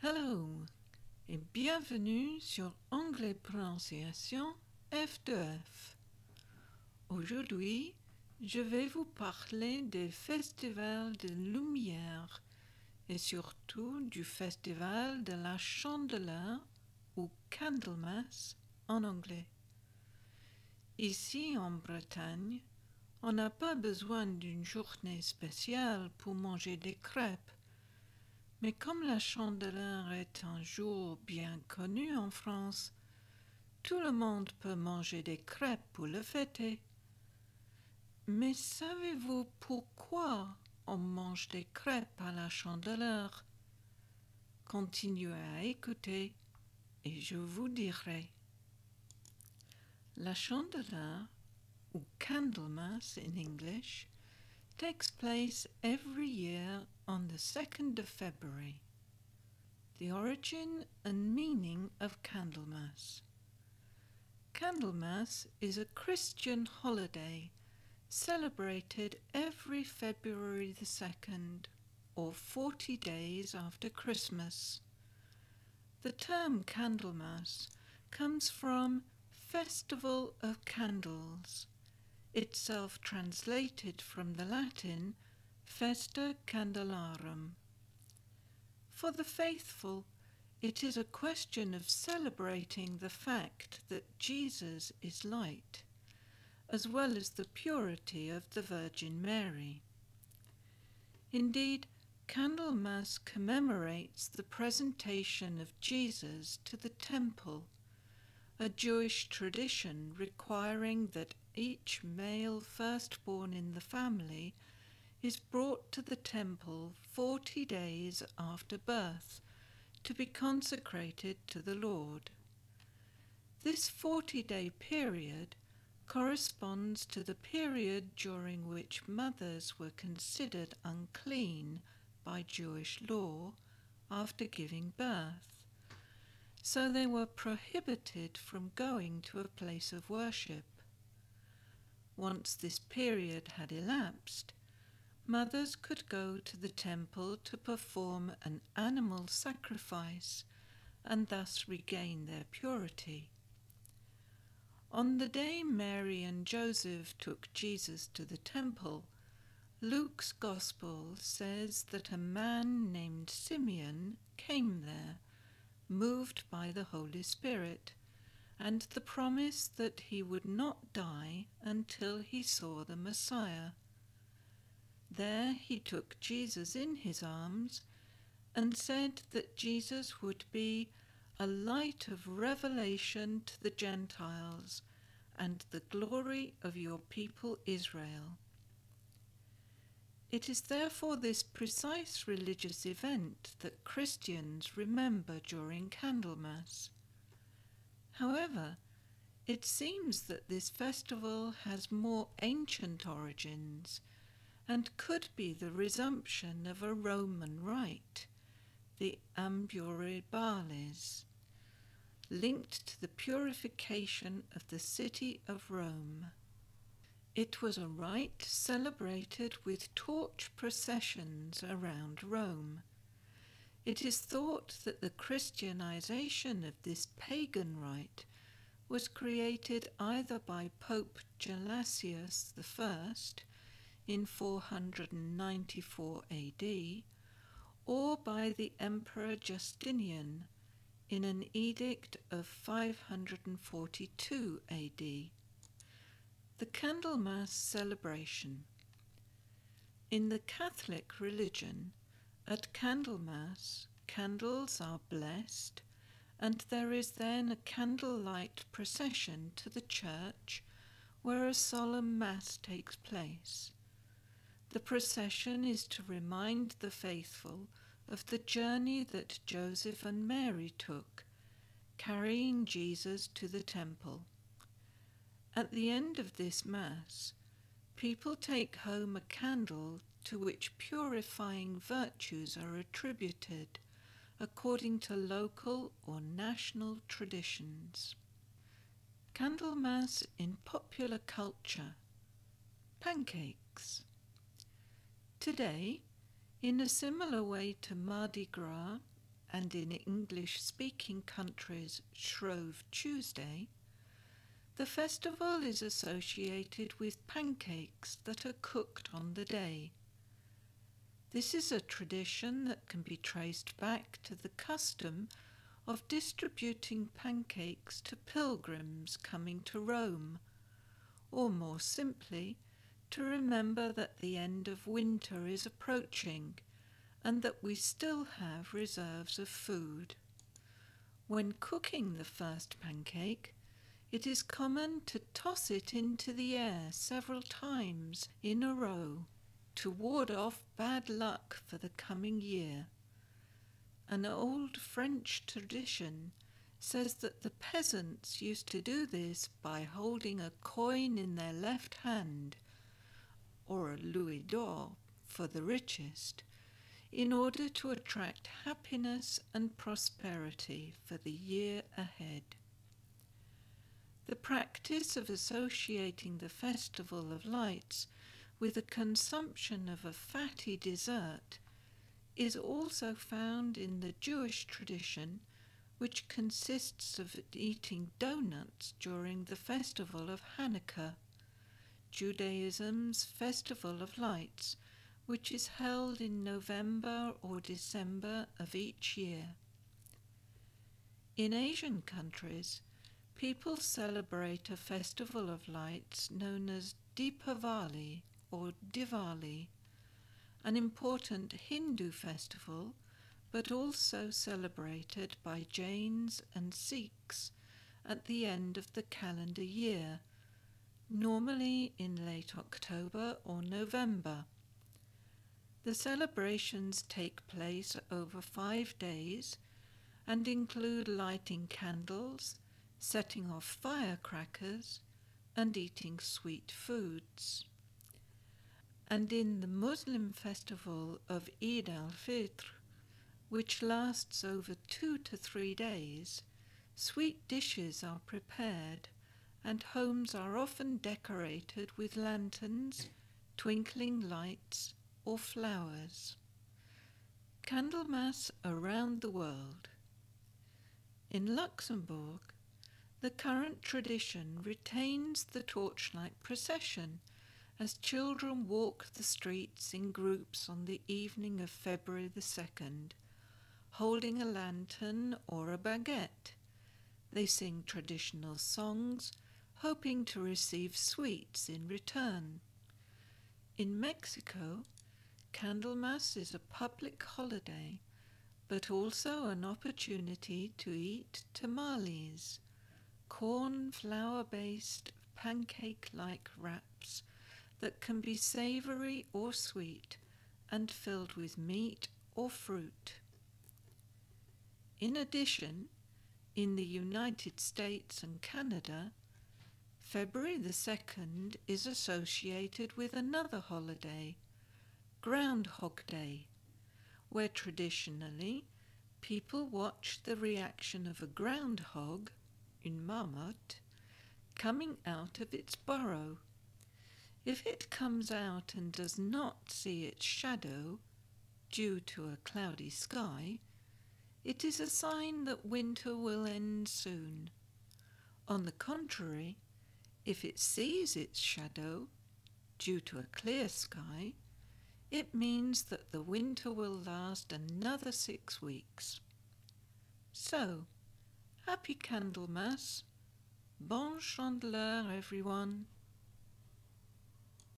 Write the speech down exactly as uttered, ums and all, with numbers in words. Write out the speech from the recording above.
Hello et bienvenue sur Anglais Prononciation F deux F. Aujourd'hui, je vais vous parler des festivals de lumière et surtout du festival de la Chandeleur ou Candlemas en anglais. Ici en Bretagne, on n'a pas besoin d'une journée spéciale pour manger des crêpes. Mais comme la Chandeleur est un jour bien connu en France, tout le monde peut manger des crêpes pour le fêter. Mais savez-vous pourquoi on mange des crêpes à la Chandeleur? Continuez à écouter et je vous dirai. La Chandeleur, ou Candlemas in English, takes place every year on the second of February. The origin and meaning of Candlemas. Candlemas is a Christian holiday celebrated every February the second, or forty days after Christmas. The term Candlemas comes from Festival of Candles, itself translated from the Latin Festa Candelarum. For the faithful, it is a question of celebrating the fact that Jesus is light, as well as the purity of the Virgin Mary. Indeed, Candlemas commemorates the presentation of Jesus to the temple, a Jewish tradition requiring that each male firstborn in the family is brought to the temple forty days after birth to be consecrated to the Lord. This forty-day period corresponds to the period during which mothers were considered unclean by Jewish law after giving birth, so they were prohibited from going to a place of worship. Once this period had elapsed, mothers could go to the temple to perform an animal sacrifice and thus regain their purity. On the day Mary and Joseph took Jesus to the temple, Luke's Gospel says that a man named Simeon came there, moved by the Holy Spirit, and the promise that he would not die until he saw the Messiah. There he took Jesus in his arms and said that Jesus would be a light of revelation to the Gentiles and the glory of your people Israel. It is therefore this precise religious event that Christians remember during Candlemas. However, it seems that this festival has more ancient origins and could be the resumption of a Roman rite, the Ambulabales, linked to the purification of the city of Rome. It was a rite celebrated with torch processions around Rome. It is thought that the Christianization of this pagan rite was created either by Pope Gelasius the First in four hundred ninety-four A D or by the Emperor Justinian in an edict of five hundred forty-two A D. The Candlemas celebration. In the Catholic religion, at Candlemas, candles are blessed, and there is then a candlelight procession to the church where a solemn Mass takes place. The procession is to remind the faithful of the journey that Joseph and Mary took, carrying Jesus to the temple. At the end of this Mass, people take home a candle to which purifying virtues are attributed according to local or national traditions. Candlemas in popular culture. Pancakes. Today, in a similar way to Mardi Gras, and in English-speaking countries Shrove Tuesday, the festival is associated with pancakes that are cooked on the day. This is a tradition that can be traced back to the custom of distributing pancakes to pilgrims coming to Rome, or more simply, to remember that the end of winter is approaching and that we still have reserves of food. When cooking the first pancake, it is common to toss it into the air several times in a row to ward off bad luck for the coming year. An old French tradition says that the peasants used to do this by holding a coin in their left hand, or a louis d'or for the richest, in order to attract happiness and prosperity for the year ahead. The practice of associating the Festival of Lights with the consumption of a fatty dessert is also found in the Jewish tradition, which consists of eating donuts during the festival of Hanukkah, Judaism's Festival of Lights, which is held in November or December of each year. In Asian countries, people celebrate a festival of lights known as Deepavali or Diwali, an important Hindu festival, but also celebrated by Jains and Sikhs at the end of the calendar year, normally in late October or November. The celebrations take place over five days and include lighting candles, setting off firecrackers, and eating sweet foods. And in the Muslim festival of Eid al-Fitr, which lasts over two to three days, sweet dishes are prepared and homes are often decorated with lanterns, twinkling lights, or flowers. Candlemas around the world. In Luxembourg, the current tradition retains the torchlight procession as children walk the streets in groups on the evening of February the second, holding a lantern or a baguette. They sing traditional songs, hoping to receive sweets in return. In Mexico, Candlemas is a public holiday, but also an opportunity to eat tamales, corn flour-based pancake-like wraps that can be savory or sweet and filled with meat or fruit. In addition, in the United States and Canada, February the second is associated with another holiday, Groundhog Day, where traditionally people watch the reaction of a groundhog, une marmotte, coming out of its burrow. If it comes out and does not see its shadow, due to a cloudy sky, it is a sign that winter will end soon. On the contrary, if it sees its shadow, due to a clear sky, it means that the winter will last another six weeks. So, happy Candlemas, bon chandeleur everyone.